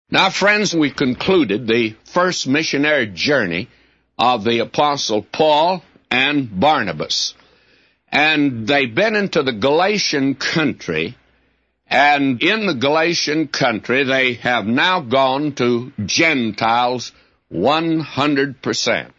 Now, friends, we concluded the first missionary journey of the Apostle Paul and Barnabas. And they've been into the Galatian country, and in the Galatian country they have now gone to Gentiles 100%.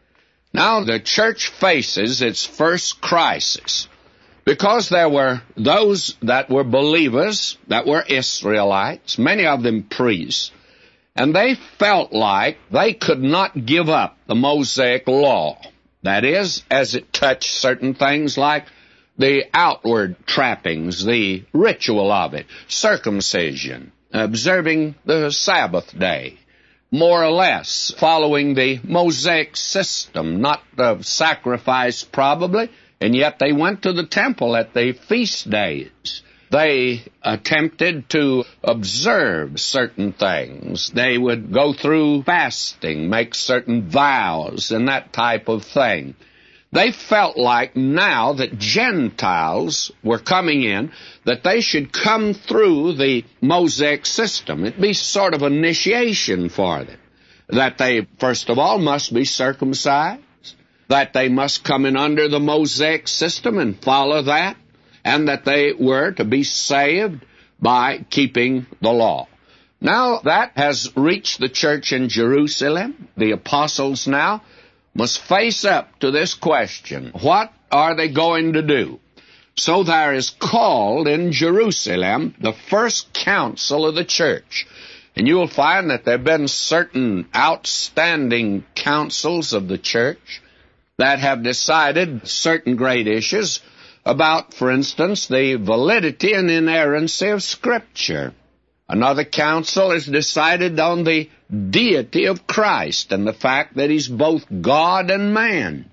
Now the church faces its first crisis, because there were those that were believers, that were Israelites, many of them priests, and they felt like they could not give up the Mosaic law. That is, as it touched certain things like the outward trappings, the ritual of it, circumcision, observing the Sabbath day, more or less following the Mosaic system, not of sacrifice probably, and yet they went to the temple at the feast days. They attempted to observe certain things. They would go through fasting, make certain vows, and that type of thing. They felt like now that Gentiles were coming in, that they should come through the Mosaic system. It'd be sort of initiation for them. That they, first of all, must be circumcised, that they must come in under the Mosaic system and follow that, and that they were to be saved by keeping the law. Now that has reached the church in Jerusalem. The apostles now must face up to this question. What are they going to do? So there is called in Jerusalem the first council of the church. And you will find that there have been certain outstanding councils of the church that have decided certain great issues about, for instance, the validity and inerrancy of Scripture. Another council has decided on the deity of Christ and the fact that He's both God and man.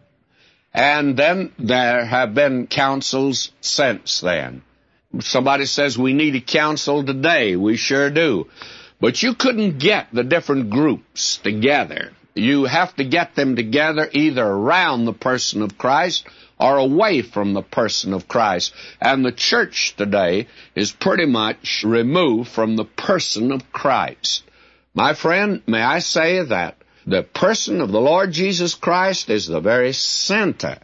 And then there have been councils since then. Somebody says we need a council today. We sure do. But you couldn't get the different groups together. You have to get them together either around the person of Christ or away from the person of Christ. And the church today is pretty much removed from the person of Christ. My friend, may I say that the person of the Lord Jesus Christ is the very center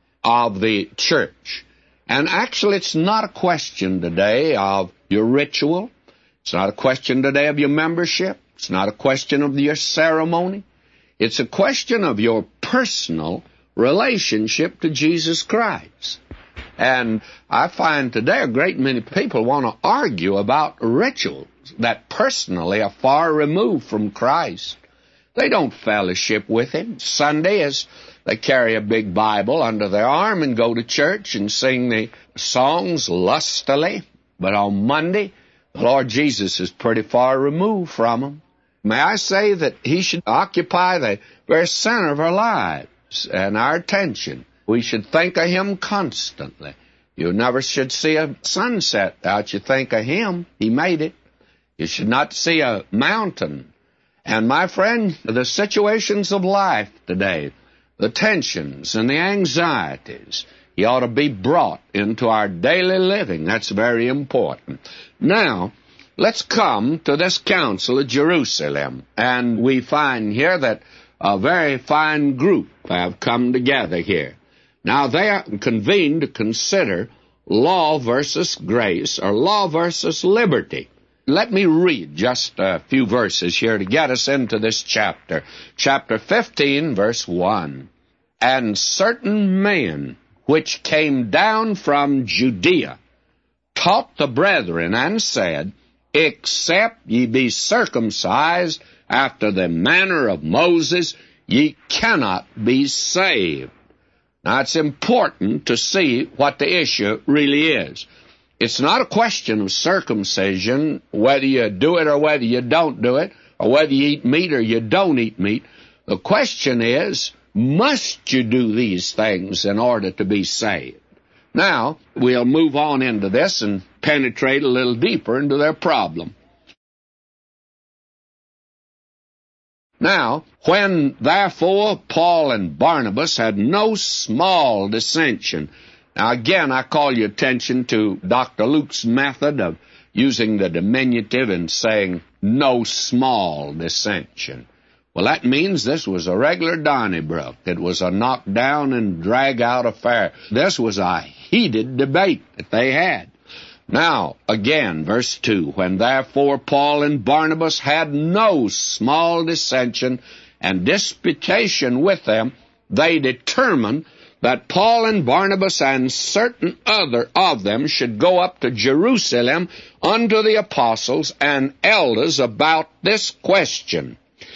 of the church. And actually, it's not a question today of your ritual. It's not a question today of your membership. It's not a question of your ceremony. It's a question of your personal relationship to Jesus Christ. And I find today a great many people want to argue about rituals that personally are far removed from Christ. They don't fellowship with Him. Sunday is they carry a big Bible under their arm and go to church and sing the songs lustily. But on Monday, the Lord Jesus is pretty far removed from them. May I say that He should occupy the very center of our lives and our attention. We should think of Him constantly. You never should see a sunset without you think of Him. He made it. You should not see a mountain. And my friend, the situations of life today, the tensions and the anxieties, He ought to be brought into our daily living. That's very important. Now, let's come to this council of Jerusalem. And we find here that a very fine group have come together here. Now, they are convened to consider law versus grace, or law versus liberty. Let me read just a few verses here to get us into this chapter. Chapter 15, verse 1. And certain men which came down from Judea taught the brethren and said, Except ye be circumcised after the manner of Moses, ye cannot be saved. Now, it's important to see what the issue really is. It's not a question of circumcision, whether you do it or whether you don't do it, or whether you eat meat or you don't eat meat. The question is, must you do these things in order to be saved? Now, we'll move on into this and penetrate a little deeper into their problem. Now, when therefore Paul and Barnabas had no small dissension. Now again, I call your attention to Dr. Luke's method of using the diminutive and saying no small dissension. Well, that means this was a regular Donnybrook. It was a knock-down and drag-out affair. This was a heated debate that they had. Now, again, verse 2, when therefore Paul and Barnabas had no small dissension and disputation with them, they determined that Paul and Barnabas and certain other of them should go up to Jerusalem unto the apostles and elders about this question.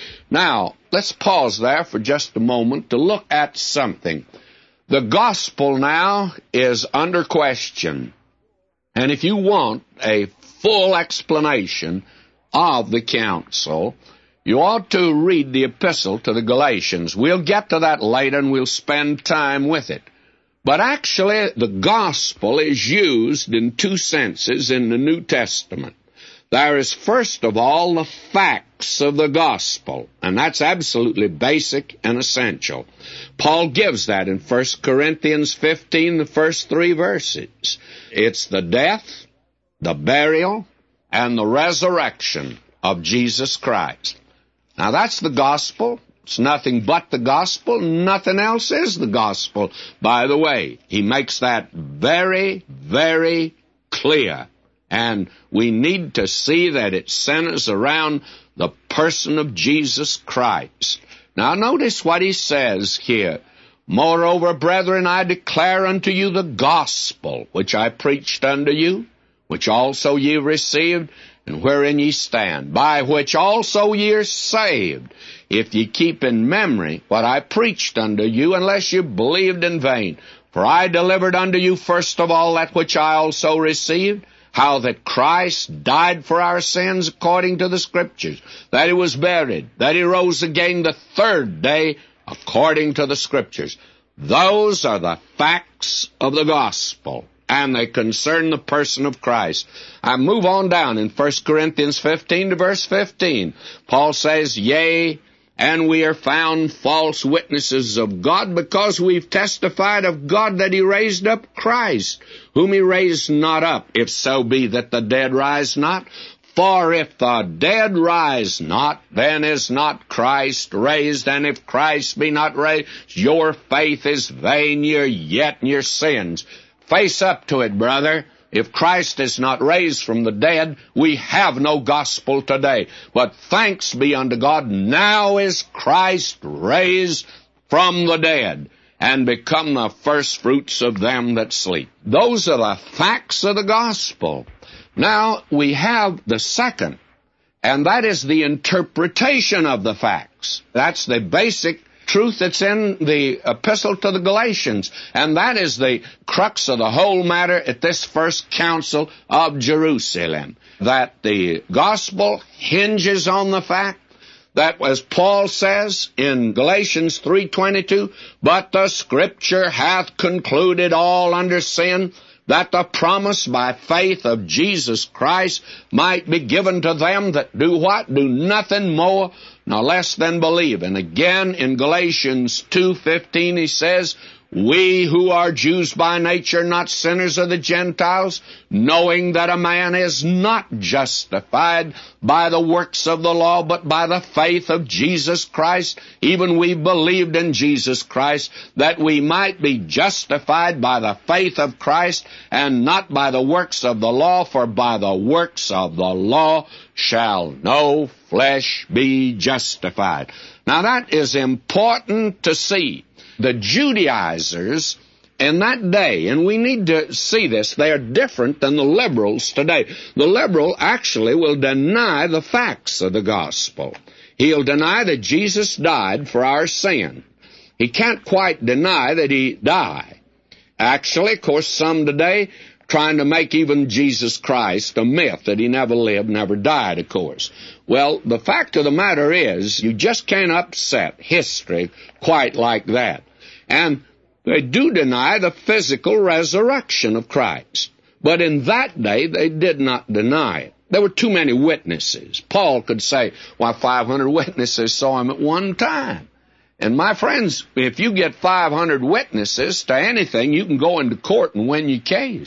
Now, let's pause there for just a moment to look at something. The gospel now is under question. And if you want a full explanation of the council, you ought to read the epistle to the Galatians. We'll get to that later and we'll spend time with it. But actually, the gospel is used in two senses in the New Testament. There is, first of all, the facts of the gospel, and that's absolutely basic and essential. Paul gives that in 1 Corinthians 15, the first 3 verses. It's the death, the burial, and the resurrection of Jesus Christ. Now, that's the gospel. It's nothing but the gospel. Nothing else is the gospel. By the way, he makes that very, very clear. And we need to see that it centers around the person of Jesus Christ. Now notice what he says here. Moreover, brethren, I declare unto you the gospel which I preached unto you, which also ye received, and wherein ye stand, by which also ye are saved, if ye keep in memory what I preached unto you, unless you believed in vain. For I delivered unto you first of all that which I also received, how that Christ died for our sins according to the Scriptures, that he was buried, that he rose again the third day according to the Scriptures. Those are the facts of the gospel, and they concern the person of Christ. I move on down in 1 Corinthians 15 to verse 15. Paul says, Yea, and we are found false witnesses of God, because we've testified of God that he raised up Christ, whom he raised not up, if so be that the dead rise not. For if the dead rise not, then is not Christ raised, and if Christ be not raised, your faith is vain, you're yet in your sins. Face up to it, brother. If Christ is not raised from the dead, we have no gospel today. But thanks be unto God, now is Christ raised from the dead, and become the first fruits of them that sleep. Those are the facts of the gospel. Now we have the second, and that is the interpretation of the facts. That's the basic truth that's in the epistle to the Galatians, and that is the crux of the whole matter at this first council of Jerusalem, that the gospel hinges on the fact that, as Paul says in Galatians 3:22, but the Scripture hath concluded all under sin, that the promise by faith of Jesus Christ might be given to them that do what? Do nothing more nor less than believe. And again in Galatians 2:15 he says, We who are Jews by nature, not sinners of the Gentiles, knowing that a man is not justified by the works of the law, but by the faith of Jesus Christ, even we believed in Jesus Christ, that we might be justified by the faith of Christ, and not by the works of the law, for by the works of the law shall no flesh be justified. Now that is important to see. The Judaizers in that day, and we need to see this, they are different than the liberals today. The liberal actually will deny the facts of the gospel. He'll deny that Jesus died for our sin. He can't quite deny that he died. Actually, of course, some today trying to make even Jesus Christ a myth, that he never lived, never died, of course. Well, the fact of the matter is, you just can't upset history quite like that. And they do deny the physical resurrection of Christ. But in that day, they did not deny it. There were too many witnesses. Paul could say, 500 witnesses saw him at one time. And my friends, if you get 500 witnesses to anything, you can go into court and win your case.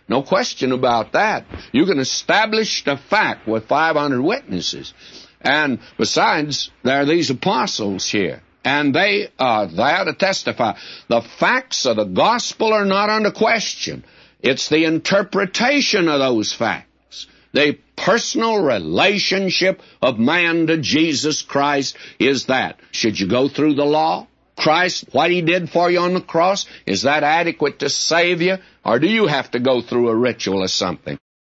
No question about that. You can establish the fact with 500 witnesses. And besides, there are these apostles here, and they are there to testify. The facts of the gospel are not under question. It's the interpretation of those facts. The personal relationship of man to Jesus Christ is that. Should you go through the law? Christ, what He did for you on the cross, is that adequate to save you? Or do you have to go through a ritual or something?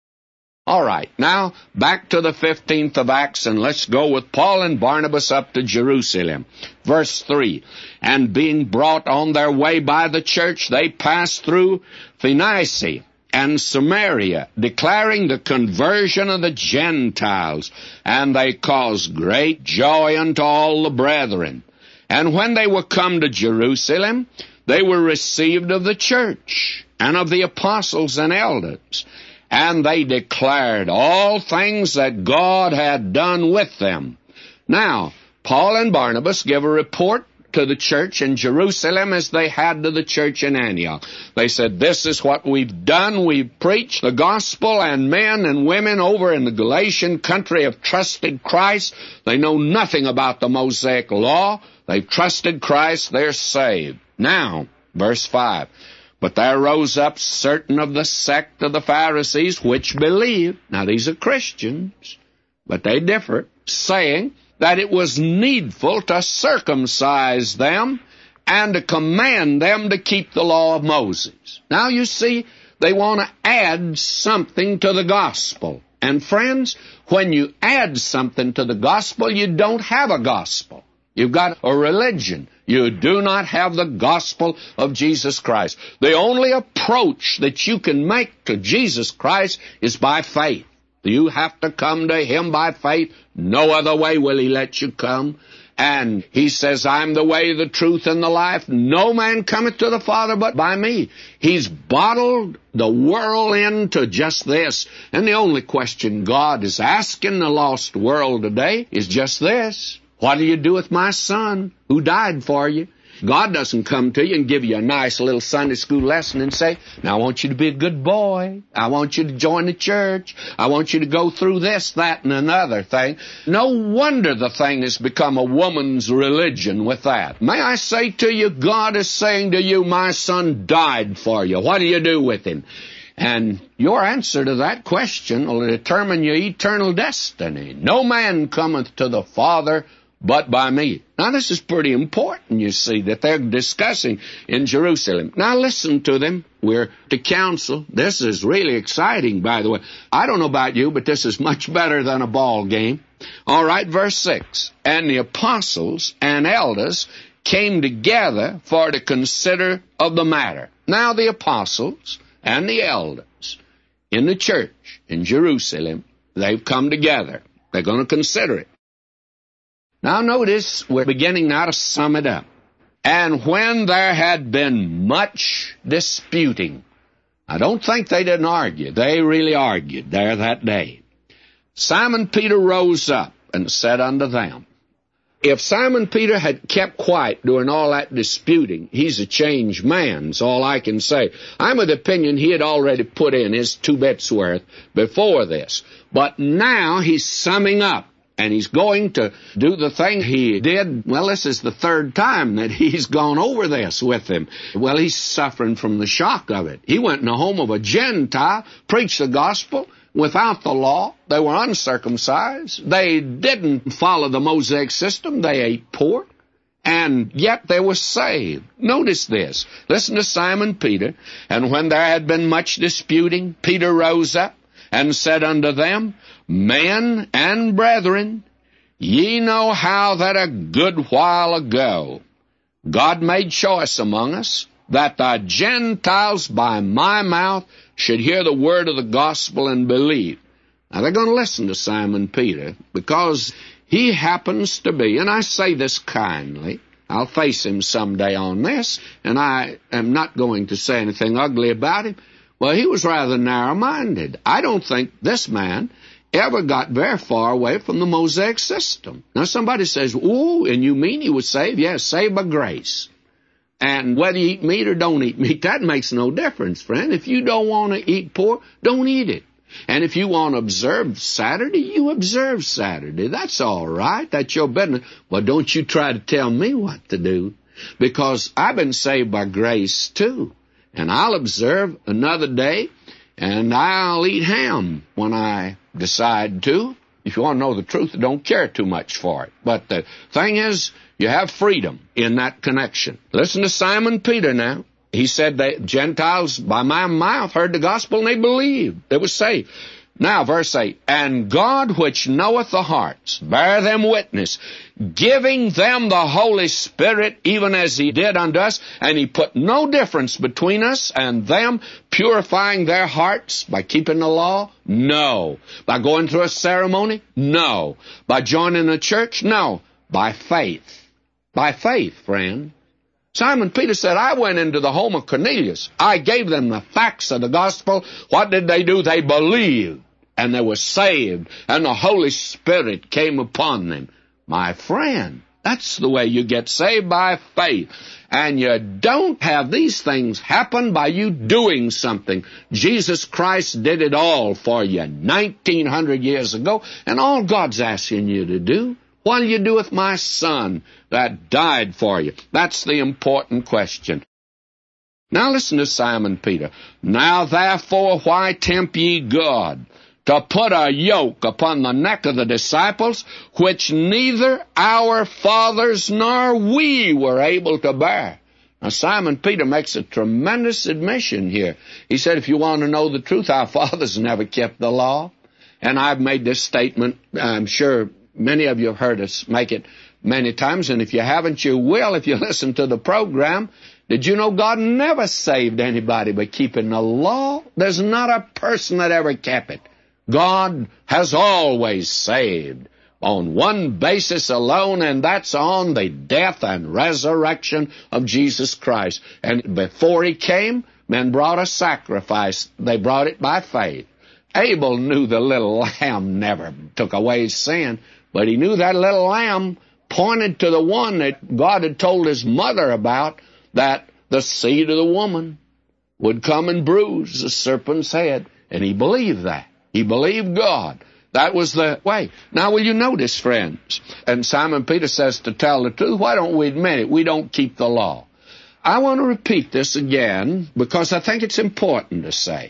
All right, now back to the 15th of Acts, and let's go with Paul and Barnabas up to Jerusalem. Verse 3, and being brought on their way by the church, they passed through Phoenicia and Samaria, declaring the conversion of the Gentiles, and they caused great joy unto all the brethren. And when they were come to Jerusalem, they were received of the church and of the apostles and elders, and they declared all things that God had done with them. Now, Paul and Barnabas give a report to the church in Jerusalem as they had to the church in Antioch. They said, this is what we've done. We've preached the gospel, and men and women over in the Galatian country have trusted Christ. They know nothing about the Mosaic law. They've trusted Christ. They're saved. Now, verse 5. But there rose up certain of the sect of the Pharisees which believed. Now, these are Christians, but they differ, saying that it was needful to circumcise them and to command them to keep the law of Moses. Now, you see, they want to add something to the gospel. And friends, when you add something to the gospel, you don't have a gospel. You've got a religion. You do not have the gospel of Jesus Christ. The only approach that you can make to Jesus Christ is by faith. You have to come to Him by faith. No other way will He let you come. And He says, I'm the way, the truth, and the life. No man cometh to the Father but by me. He's bottled the world into just this. And the only question God is asking the lost world today is just this. What do you do with my son who died for you? God doesn't come to you and give you a nice little Sunday school lesson and say, now I want you to be a good boy. I want you to join the church. I want you to go through this, that, and another thing. No wonder the thing has become a woman's religion with that. May I say to you, God is saying to you, my son died for you. What do you do with him? And your answer to that question will determine your eternal destiny. No man cometh to the Father but by me. Now, this is pretty important, you see, that they're discussing in Jerusalem. Now, listen to them. We're to counsel. This is really exciting, by the way. I don't know about you, but this is much better than a ball game. All right, verse 6. And the apostles and elders came together for to consider of the matter. Now, the apostles and the elders in the church in Jerusalem, they've come together. They're going to consider it. Now notice, we're beginning now to sum it up. And when there had been much disputing, I don't think they didn't argue. They really argued there that day. Simon Peter rose up and said unto them, if Simon Peter had kept quiet during all that disputing, he's a changed man, is all I can say. I'm of the opinion he had already put in his 2 bits worth before this. But now he's summing up. And he's going to do the thing he did. Well, this is the 3rd time that he's gone over this with him. Well, he's suffering from the shock of it. He went in the home of a Gentile, preached the gospel without the law. They were uncircumcised. They didn't follow the Mosaic system. They ate pork. And yet they were saved. Notice this. Listen to Simon Peter. And when there had been much disputing, Peter rose up and said unto them, men and brethren, ye know how that a good while ago God made choice among us, that the Gentiles by my mouth should hear the word of the gospel and believe. Now they're going to listen to Simon Peter, because he happens to be, and I say this kindly, I'll face him someday on this, and I am not going to say anything ugly about him. Well, he was rather narrow-minded. I don't think this man ever got very far away from the Mosaic system. Now, somebody says, ooh, and you mean he was saved? Yes, saved by grace. And whether you eat meat or don't eat meat, that makes no difference, friend. If you don't want to eat pork, don't eat it. And if you want to observe Saturday, you observe Saturday. That's all right. That's your business. But don't you try to tell me what to do, because I've been saved by grace too. And I'll observe another day, and I'll eat ham when I decide to. If you want to know the truth, I don't care too much for it. But the thing is, you have freedom in that connection. Listen to Simon Peter now. He said that Gentiles by my mouth heard the gospel and they believed. They were saved. Now, verse 8, and God which knoweth the hearts, bear them witness, giving them the Holy Spirit, even as he did unto us, and he put no difference between us and them, purifying their hearts by keeping the law? No. By going through a ceremony? No. By joining a church? No. By faith. By faith, friend. Simon Peter said, I went into the home of Cornelius. I gave them the facts of the gospel. What did they do? They believed, and they were saved, and the Holy Spirit came upon them. My friend, that's the way you get saved, by faith. And you don't have these things happen by you doing something. Jesus Christ did it all for you 1,900 years ago, and all God's asking you to do, what do you do with my son that died for you? That's the important question. Now listen to Simon Peter. Now therefore why tempt ye God to put a yoke upon the neck of the disciples, which neither our fathers nor we were able to bear? Now Simon Peter makes a tremendous admission here. He said, if you want to know the truth, our fathers never kept the law. And I've made this statement, I'm sure many of you have heard us make it many times, and if you haven't, you will if you listen to the program. Did you know God never saved anybody by keeping the law? There's not a person that ever kept it. God has always saved on one basis alone, and that's on the death and resurrection of Jesus Christ. And before he came, men brought a sacrifice. They brought it by faith. Abel knew the little lamb never took away sin, but he knew that little lamb pointed to the one that God had told his mother about, that the seed of the woman would come and bruise the serpent's head. And he believed that. He believed God. That was the way. Now, will you notice, friends? And Simon Peter says, to tell the truth, why don't we admit it? We don't keep the law. I want to repeat this again because I think it's important to say.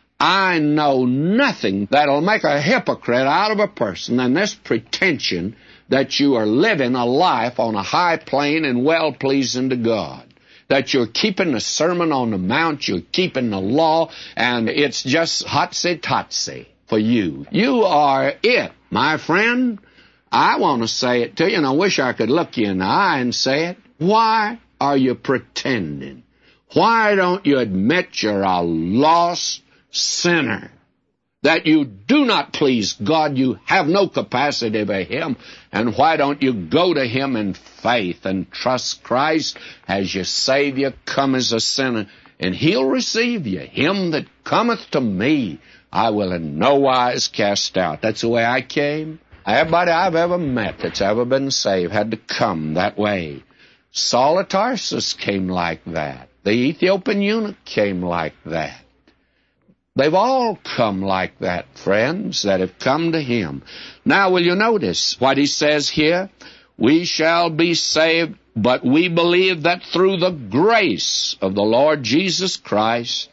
I know nothing that'll make a hypocrite out of a person than this pretension that you are living a life on a high plane and well-pleasing to God. That you're keeping the Sermon on the Mount, you're keeping the law, and it's just hotsy-totsy for you. You are it, my friend. I want to say it to you, and I wish I could look you in the eye and say it. Why are you pretending? Why don't you admit you're a lost sinner, that you do not please God, you have no capacity for him, and why don't you go to him in faith and trust Christ as your Savior, come as a sinner, and he'll receive you. Him that cometh to me, I will in no wise cast out. That's the way I came. Everybody I've ever met that's ever been saved had to come that way. Saul of Tarsus came like that. The Ethiopian eunuch came like that. They've all come like that, friends, that have come to him. Now, will you notice what he says here? We shall be saved, but we believe that through the grace of the Lord Jesus Christ,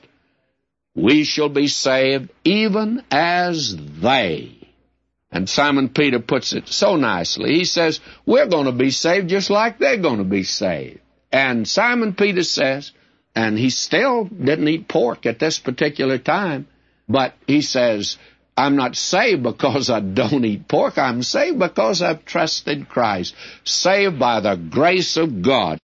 we shall be saved even as they. And Simon Peter puts it so nicely. He says, we're going to be saved just like they're going to be saved. And Simon Peter says, and he still didn't eat pork at this particular time, but he says, I'm not saved because I don't eat pork. I'm saved because I've trusted Christ. Saved by the grace of God.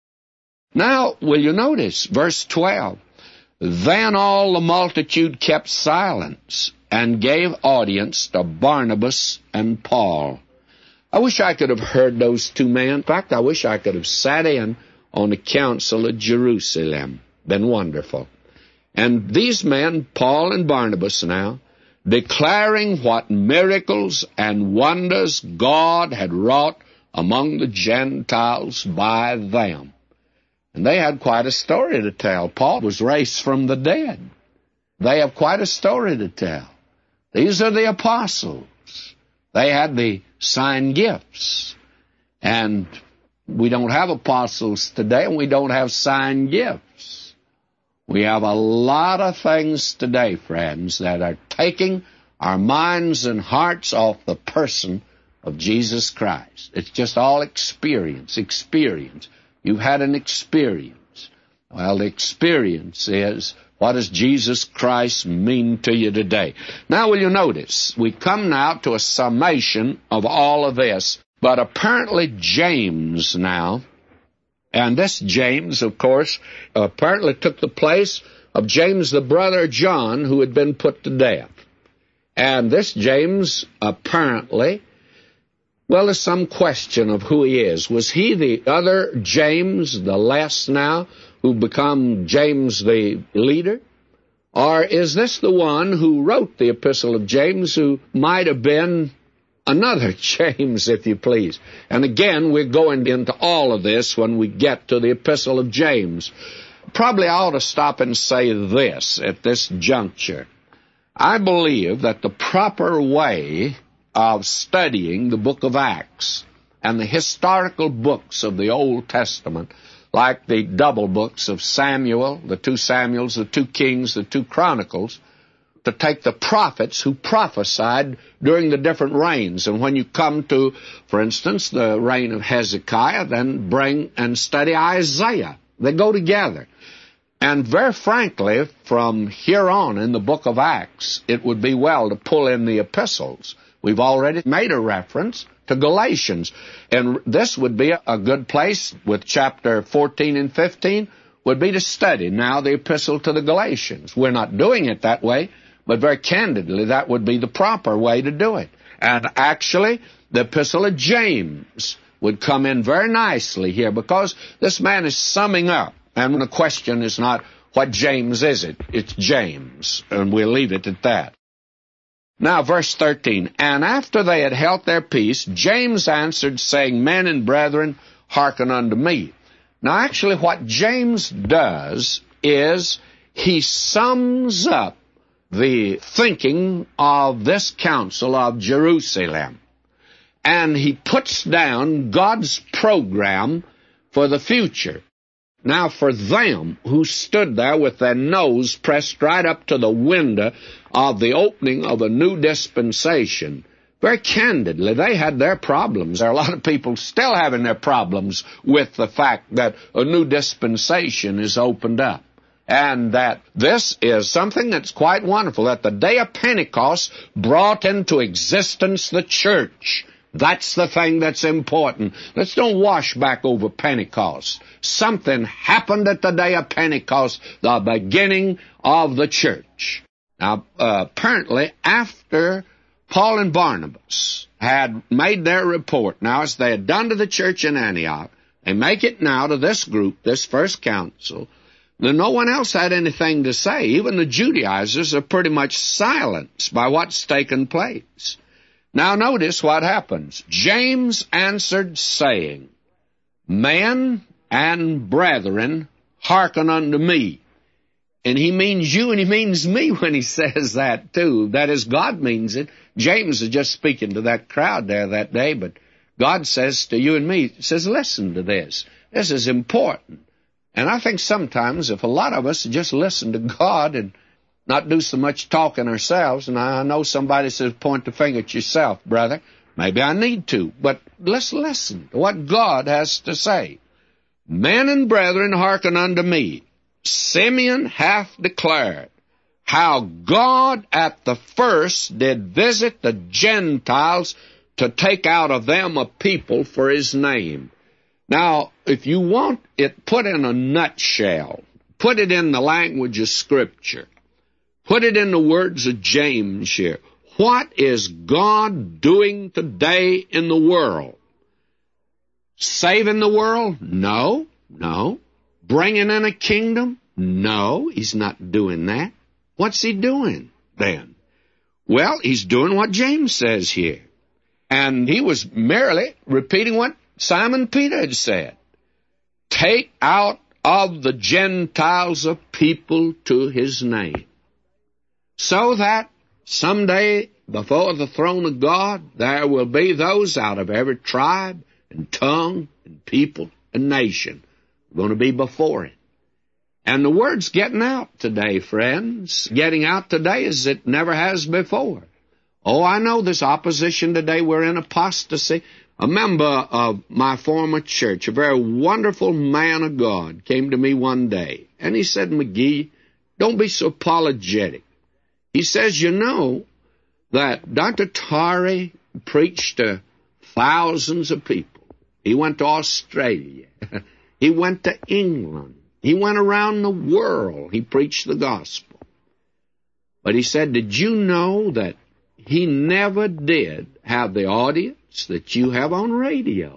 Now, will you notice, verse 12, then all the multitude kept silence and gave audience to Barnabas and Paul. I wish I could have heard those two men. In fact, I wish I could have sat in on the council of Jerusalem. Been wonderful. And these men, Paul and Barnabas now, declaring what miracles and wonders God had wrought among the Gentiles by them. And they had quite a story to tell. Paul was raised from the dead. They have quite a story to tell. These are the apostles. They had the sign gifts. And we don't have apostles today, and we don't have sign gifts. We have a lot of things today, friends, that are taking our minds and hearts off the person of Jesus Christ. It's just all experience. You've had an experience. Well, the experience is, what does Jesus Christ mean to you today? Now, will you notice, we come now to a summation of all of this. But apparently James now, and this James, of course, apparently took the place of James, the brother of John, who had been put to death. And this James, apparently, well, there's some question of who he is. Was he the other James, the less now, who become James the leader? Or is this the one who wrote the epistle of James, who might have been another James, if you please? And again, we're going into all of this when we get to the epistle of James. Probably I ought to stop and say this at this juncture. I believe that the proper way of studying the book of Acts and the historical books of the Old Testament, like the double books of Samuel, the 2 Samuels, the 2 Kings, the 2 Chronicles, to take the prophets who prophesied during the different reigns. And when you come to, for instance, the reign of Hezekiah, then bring and study Isaiah. They go together. And very frankly, from here on in the book of Acts, it would be well to pull in the epistles. We've already made a reference to Galatians. And this would be a good place, with chapter 14 and 15, would be to study now the epistle to the Galatians. We're not doing it that way, but very candidly, that would be the proper way to do it. And actually, the epistle of James would come in very nicely here, because this man is summing up. And the question is not, what James is it? It's James. And we'll leave it at that. Now, verse 13. And after they had held their peace, James answered, saying, Men and brethren, hearken unto me. Now, actually, what James does is he sums up the thinking of this council of Jerusalem. And he puts down God's program for the future. Now, for them who stood there with their nose pressed right up to the window of the opening of a new dispensation, very candidly, they had their problems. There are a lot of people still having their problems with the fact that a new dispensation is opened up. And that this is something that's quite wonderful, that the day of Pentecost brought into existence the church. That's the thing that's important. Let's don't wash back over Pentecost. Something happened at the day of Pentecost, the beginning of the church. Now, apparently, after Paul and Barnabas had made their report, now as they had done to the church in Antioch, they make it now to this group, this first council. Then no one else had anything to say. Even the Judaizers are pretty much silenced by what's taken place. Now notice what happens. James answered, saying, Men and brethren, hearken unto me. And he means you and he means me when he says that too. That is, God means it. James is just speaking to that crowd there that day, but God says to you and me, he says, listen to this. This is important. And I think sometimes if a lot of us just listen to God and not do so much talking ourselves, and I know somebody says, point the finger at yourself, brother. Maybe I need to, but let's listen to what God has to say. Men and brethren, hearken unto me. Simeon hath declared how God at the first did visit the Gentiles to take out of them a people for his name. Now, if you want it put in a nutshell, put it in the language of Scripture, put it in the words of James here. What is God doing today in the world? Saving the world? No. Bringing in a kingdom? No, he's not doing that. What's he doing then? Well, he's doing what James says here. And he was merely repeating what Simon Peter had said. Take out of the Gentiles a people to his name, so that someday before the throne of God there will be those out of every tribe and tongue and people and nation going to be before it. And the word's getting out today, friends. Getting out today as it never has before. Oh, I know there's opposition today. We're in apostasy. A member of my former church, a very wonderful man of God, came to me one day, and he said, McGee, don't be so apologetic. He says, you know that Dr. Torrey preached to thousands of people. He went to Australia. He went to England. He went around the world. He preached the gospel. But he said, did you know that he never did have the audience that you have on radio?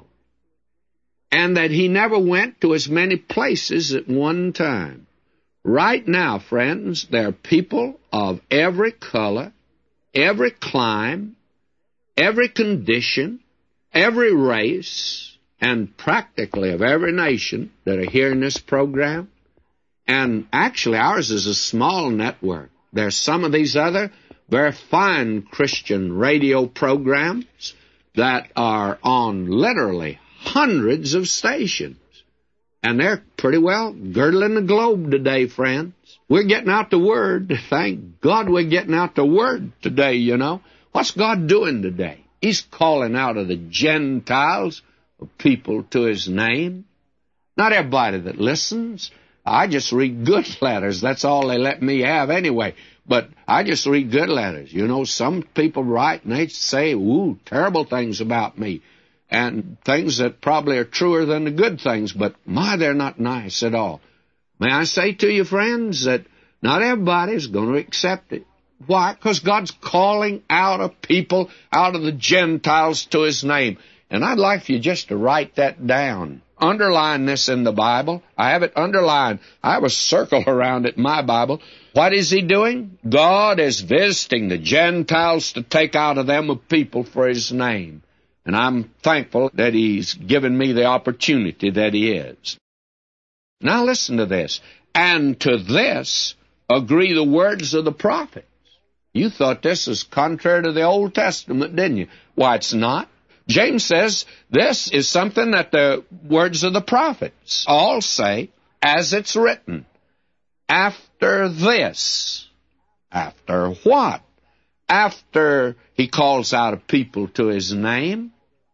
And that he never went to as many places at one time. Right now, friends, there are people of every color, every clime, every condition, every race, and practically of every nation that are hearing this program. And actually, ours is a small network. There's some of these other very fine Christian radio programs that are on literally hundreds of stations. And they're pretty well girdling the globe today, friends. We're getting out the word. Thank God we're getting out the word today, you know. What's God doing today? He's calling out of the Gentiles people to his name. Not everybody that listens. I just read good letters. That's all they let me have anyway. But I just read good letters. You know, some people write and they say, ooh, terrible things about me. And things that probably are truer than the good things. But, my, they're not nice at all. May I say to you, friends, that not everybody's going to accept it. Why? Because God's calling out a people, out of the Gentiles to his name. And I'd like for you just to write that down. Underline this in the Bible. I have it underlined. I have a circle around it in my Bible. What is he doing? God is visiting the Gentiles to take out of them a people for his name. And I'm thankful that he's given me the opportunity that he is. Now listen to this. And to this agree the words of the prophets. You thought this was contrary to the Old Testament, didn't you? Why, it's not. James says this is something that the words of the prophets all say, as it's written. After this. After what? After he calls out a people to his name.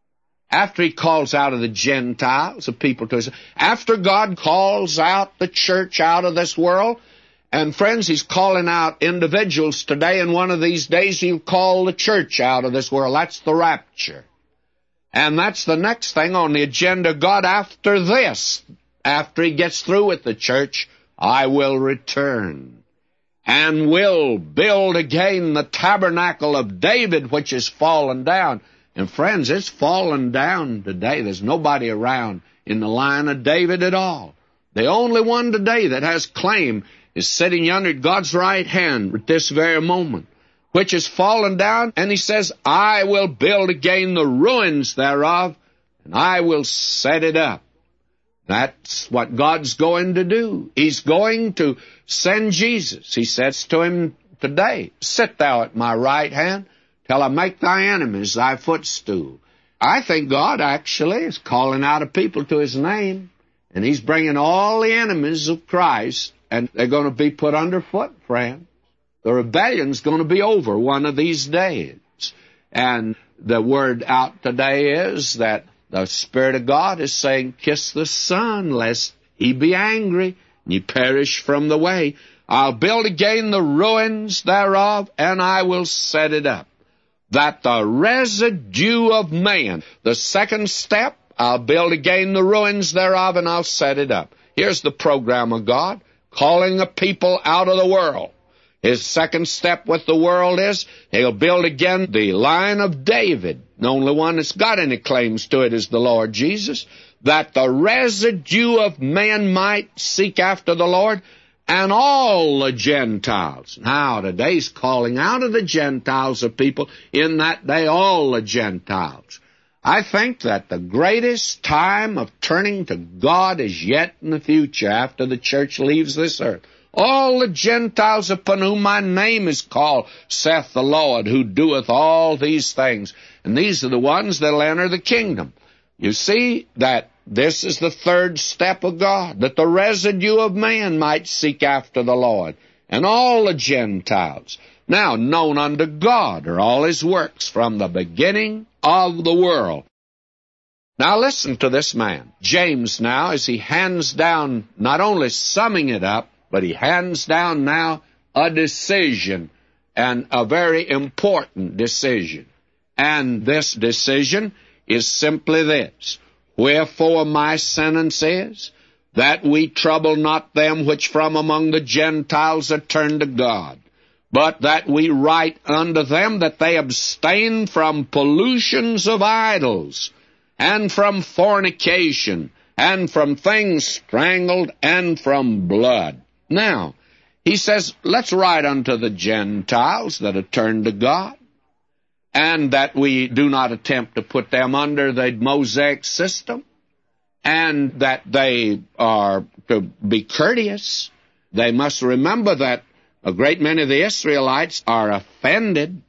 After he calls out of the Gentiles, a people to his name. After God calls out the church out of this world. And friends, he's calling out individuals today, and one of these days he'll call the church out of this world. That's the rapture. And that's the next thing on the agenda of God. After this, after he gets through with the church, I will return and will build again the tabernacle of David, which is fallen down. And friends, it's fallen down today. There's nobody around in the line of David at all. The only one today that has claim is sitting yonder at God's right hand at this very moment, which is fallen down, and he says, I will build again the ruins thereof, and I will set it up. That's what God's going to do. He's going to send Jesus. He says to him today, sit thou at my right hand, till I make thy enemies thy footstool. I think God actually is calling out a people to his name, and he's bringing all the enemies of Christ, and they're going to be put underfoot, friend. The rebellion's going to be over one of these days. And the word out today is that the Spirit of God is saying, kiss the Son, lest he be angry, and ye perish from the way. I'll build again the ruins thereof, and I will set it up. That the residue of man, the second step, I'll build again the ruins thereof, and I'll set it up. Here's the program of God, calling a people out of the world. His second step with the world is he'll build again the line of David. The only one that's got any claims to it is the Lord Jesus. That the residue of men might seek after the Lord, and all the Gentiles. Now, today's calling out of the Gentiles of people in that day, all the Gentiles. I think that the greatest time of turning to God is yet in the future after the church leaves this earth. All the Gentiles upon whom my name is called, saith the Lord, who doeth all these things. And these are the ones that will enter the kingdom. You see that this is the third step of God, that the residue of man might seek after the Lord, and all the Gentiles. Now, known unto God are all his works from the beginning of the world. Now listen to this man, James, now, as he hands down, not only summing it up, but he hands down now a decision, and a very important decision. And this decision is simply this: Wherefore my sentence is, that we trouble not them which from among the Gentiles are turned to God, but that we write unto them that they abstain from pollutions of idols, and from fornication, and from things strangled, and from blood. Now, he says, let's write unto the Gentiles that are turned to God, and that we do not attempt to put them under the Mosaic system, and that they are to be courteous. They must remember that a great many of the Israelites are offended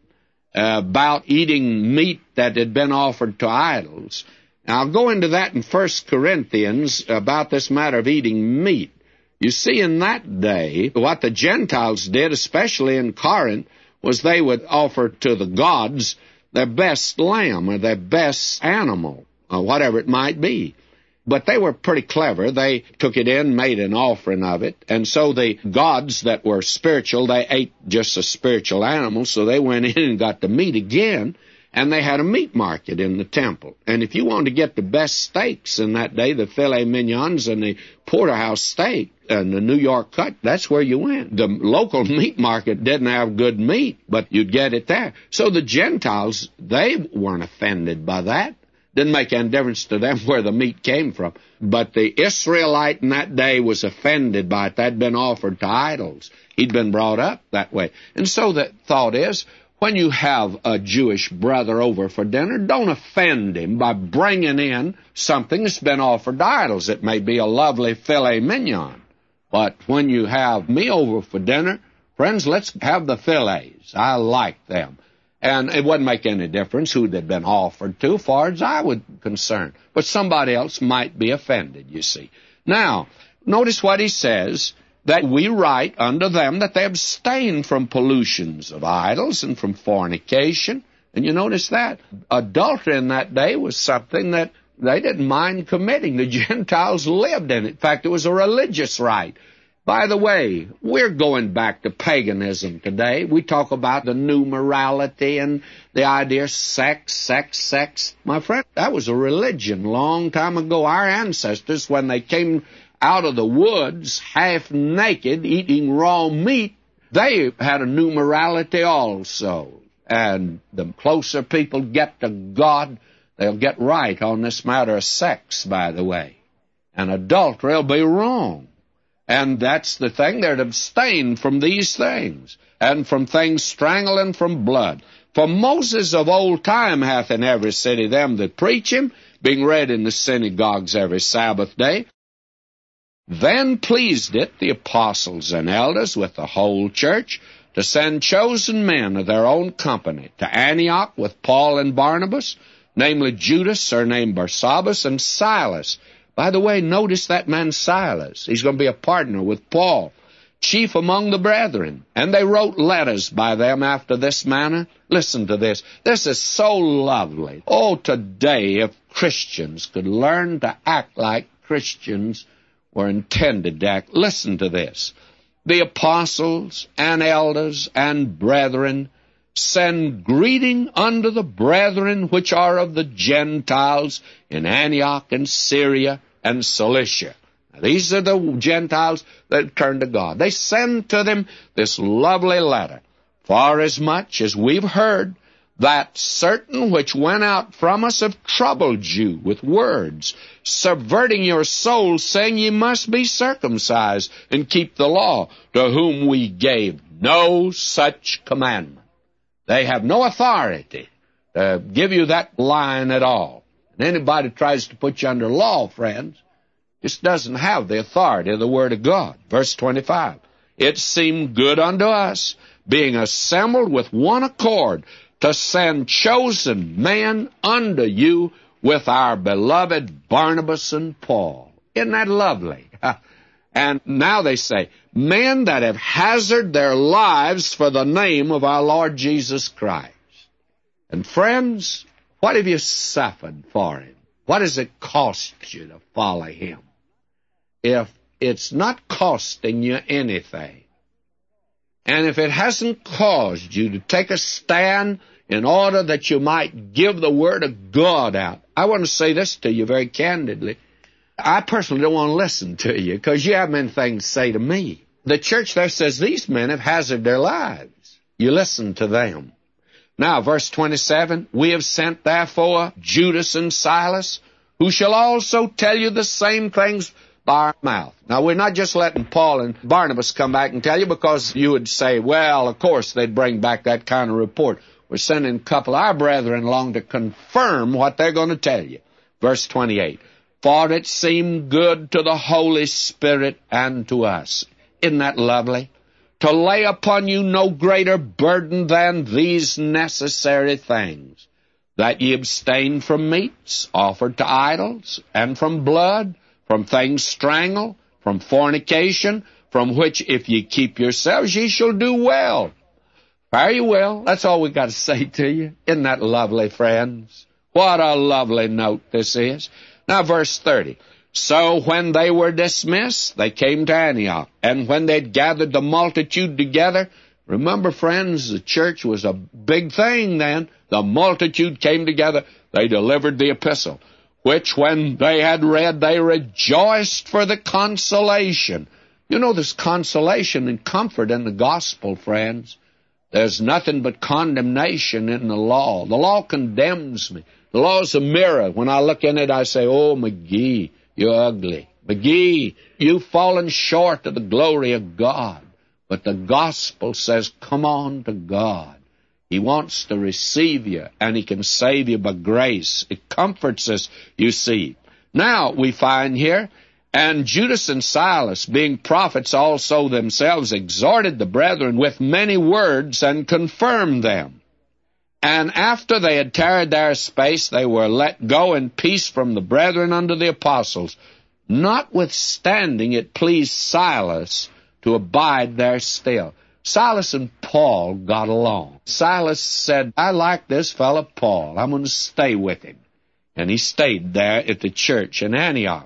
about eating meat that had been offered to idols. Now, I'll go into that in 1 Corinthians about this matter of eating meat. You see, in that day, what the Gentiles did, especially in Corinth, was they would offer to the gods their best lamb or their best animal, or whatever it might be. But they were pretty clever. They took it in, made an offering of it, and so the gods that were spiritual, they ate just a spiritual animal, so they went in and got the meat again, and they had a meat market in the temple. And if you wanted to get the best steaks in that day, the filet mignons and the porterhouse steak and the New York cut, that's where you went. The local meat market didn't have good meat, but you'd get it there. So the Gentiles, they weren't offended by that. Didn't make any difference to them where the meat came from. But the Israelite in that day was offended by it. That had been offered to idols. He'd been brought up that way. And so the thought is, when you have a Jewish brother over for dinner, don't offend him by bringing in something that's been offered to idols. It may be a lovely filet mignon. But when you have me over for dinner, friends, let's have the fillets. I like them. And it wouldn't make any difference who they'd been offered to, as far as I was concerned. But somebody else might be offended, you see. Now, notice what he says, that we write unto them that they abstain from pollutions of idols and from fornication. And you notice that. Adultery in that day was something that they didn't mind committing. The Gentiles lived in it. In fact, it was a religious rite. By the way, we're going back to paganism today. We talk about the new morality and the idea of sex. My friend, that was a religion long time ago. Our ancestors, when they came out of the woods, half naked, eating raw meat, they had a new morality also. And the closer people get to God, they'll get right on this matter of sex, by the way. And adultery will be wrong. And that's the thing, they're to abstain from these things, and from things strangled, and from blood. For Moses of old time hath in every city them that preach him, being read in the synagogues every Sabbath day. Then pleased it the apostles and elders with the whole church to send chosen men of their own company to Antioch with Paul and Barnabas, namely Judas, surnamed Barsabbas, and Silas. By the way, notice that man Silas. He's going to be a partner with Paul, chief among the brethren. And they wrote letters by them after this manner. Listen to this. This is so lovely. Oh, today, if Christians could learn to act like Christians were intended to act. Listen to this. The apostles and elders and brethren send greeting unto the brethren which are of the Gentiles in Antioch and Syria and Cilicia. Now, these are the Gentiles that turn to God. They send to them this lovely letter. Forasmuch as we've heard that certain which went out from us have troubled you with words, subverting your souls, saying ye must be circumcised and keep the law, to whom we gave no such commandment. They have no authority to give you that line at all. And anybody who tries to put you under law, friends, just doesn't have the authority of the Word of God. Verse 25, it seemed good unto us, being assembled with one accord, to send chosen men unto you with our beloved Barnabas and Paul. Isn't that lovely? And now they say, men that have hazarded their lives for the name of our Lord Jesus Christ. And friends, what have you suffered for Him? What does it cost you to follow Him? If it's not costing you anything, and if it hasn't caused you to take a stand in order that you might give the Word of God out, I want to say this to you very candidly. I personally don't want to listen to you because you have many things to say to me. The church there says these men have hazarded their lives. You listen to them. Now, verse 27, we have sent therefore Judas and Silas, who shall also tell you the same things by our mouth. Now, we're not just letting Paul and Barnabas come back and tell you because you would say, well, of course they'd bring back that kind of report. We're sending a couple of our brethren along to confirm what they're going to tell you. Verse 28, for it seemed good to the Holy Spirit and to us. Isn't that lovely? To lay upon you no greater burden than these necessary things, that ye abstain from meats offered to idols, and from blood, from things strangled, from fornication, from which if ye keep yourselves, ye shall do well. Fare you well. That's all we've got to say to you. Isn't that lovely, friends? What a lovely note this is. Now, verse 30. So when they were dismissed, they came to Antioch. And when they'd gathered the multitude together, remember, friends, the church was a big thing then. The multitude came together. They delivered the epistle, which when they had read, they rejoiced for the consolation. You know, there's consolation and comfort in the gospel, friends. There's nothing but condemnation in the law. The law condemns me. The law's a mirror. When I look in it, I say, oh, McGee, you're ugly. McGee, you've fallen short of the glory of God. But the gospel says, come on to God. He wants to receive you, and He can save you by grace. It comforts us, you see. Now, we find here, and Judas and Silas, being prophets also themselves, exhorted the brethren with many words and confirmed them. And after they had tarried there a space, they were let go in peace from the brethren unto the apostles. Notwithstanding, it pleased Silas to abide there still. Silas and Paul got along. Silas said, I like this fellow Paul. I'm going to stay with him. And he stayed there at the church in Antioch.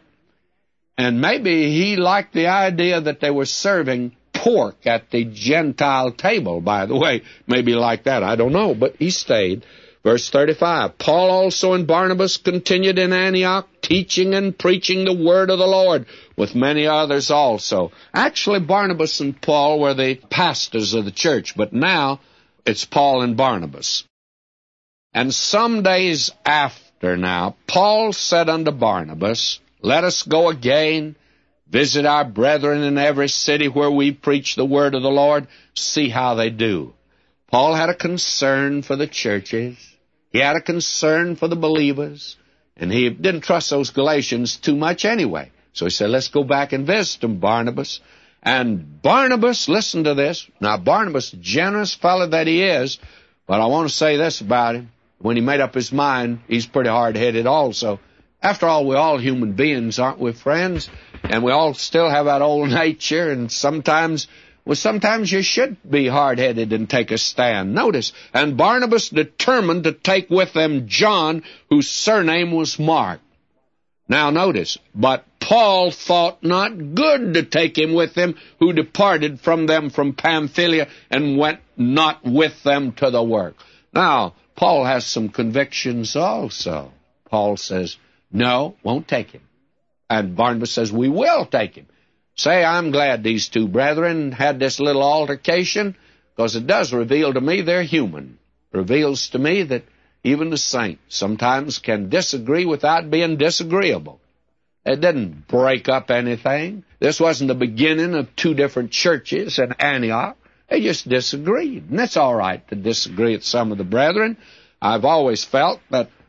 And maybe he liked the idea that they were serving pork at the Gentile table, by the way. Maybe like that, I don't know, but he stayed. Verse 35, Paul also and Barnabas continued in Antioch, teaching and preaching the word of the Lord, with many others also. Actually, Barnabas and Paul were the pastors of the church, but now it's Paul and Barnabas. And some days after now, Paul said unto Barnabas, let us go again, visit our brethren in every city where we preach the word of the Lord, see how they do. Paul had a concern for the churches. He had a concern for the believers, and he didn't trust those Galatians too much anyway. So he said, let's go back and visit them, Barnabas. And Barnabas, listen to this. Now, Barnabas, generous fellow that he is, but I want to say this about him. When he made up his mind, he's pretty hard-headed also. After all, we're all human beings, aren't we, friends? And we all still have that old nature, and sometimes you should be hard-headed and take a stand. Notice, and Barnabas determined to take with them John, whose surname was Mark. Now notice, but Paul thought not good to take him with him, who departed from them from Pamphylia and went not with them to the work. Now, Paul has some convictions also. Paul says, no, won't take him. And Barnabas says, we will take him. Say, I'm glad these two brethren had this little altercation, because it does reveal to me they're human. It reveals to me that even the saints sometimes can disagree without being disagreeable. It didn't break up anything. This wasn't the beginning of two different churches in Antioch. They just disagreed. And it's all right to disagree with some of the brethren. I've always felt that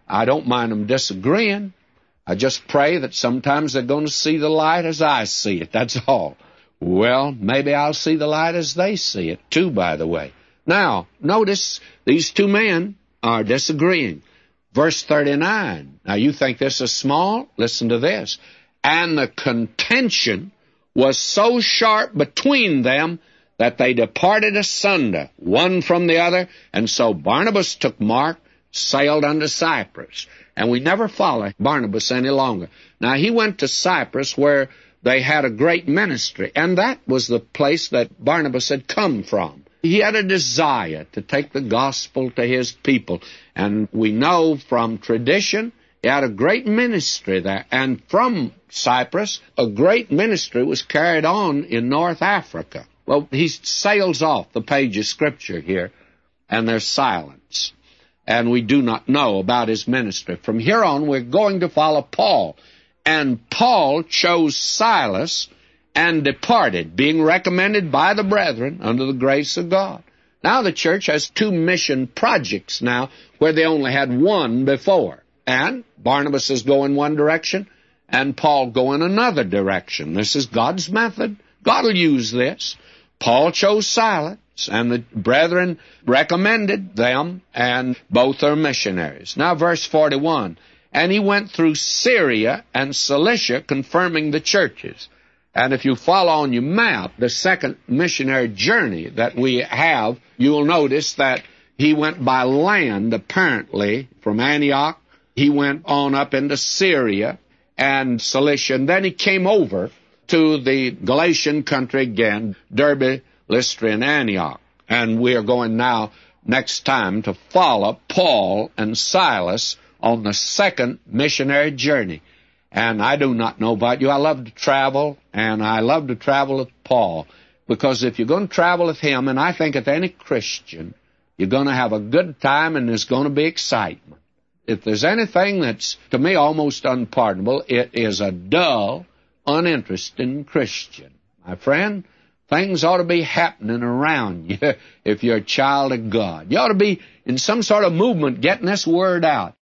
I don't mind them disagreeing. I just pray that sometimes they're going to see the light as I see it. That's all. Well, maybe I'll see the light as they see it, too, by the way. Now, notice these two men are disagreeing. Verse 39. Now, you think this is small? Listen to this. And the contention was so sharp between them that they departed asunder, one from the other. And so Barnabas took Mark, sailed unto Cyprus. And we never follow Barnabas any longer. Now, he went to Cyprus where they had a great ministry, and that was the place that Barnabas had come from. He had a desire to take the gospel to his people, and we know from tradition he had a great ministry there. And from Cyprus, a great ministry was carried on in North Africa. Well, he sails off the page of Scripture here, and there's silence. And we do not know about his ministry. From here on, we're going to follow Paul. And Paul chose Silas and departed, being recommended by the brethren under the grace of God. Now the church has two mission projects now, where they only had one before. And Barnabas is going one direction, and Paul going another direction. This is God's method. God will use this. Paul chose Silas, and the brethren recommended them, and both are missionaries. Now verse 41. And he went through Syria and Cilicia, confirming the churches. And if you follow on your map the second missionary journey that we have, you will notice that he went by land, apparently, from Antioch. He went on up into Syria and Cilicia, and then he came over to the Galatian country again, Derbe, Lystra, and Antioch. And we are going now, next time, to follow Paul and Silas on the second missionary journey. And I do not know about you. I love to travel, and I love to travel with Paul. Because if you're going to travel with him, and I think with any Christian, you're going to have a good time and there's going to be excitement. If there's anything that's, to me, almost unpardonable, it is a dull, uninterested Christian. My friend, things ought to be happening around you if you're a child of God. You ought to be in some sort of movement getting this word out.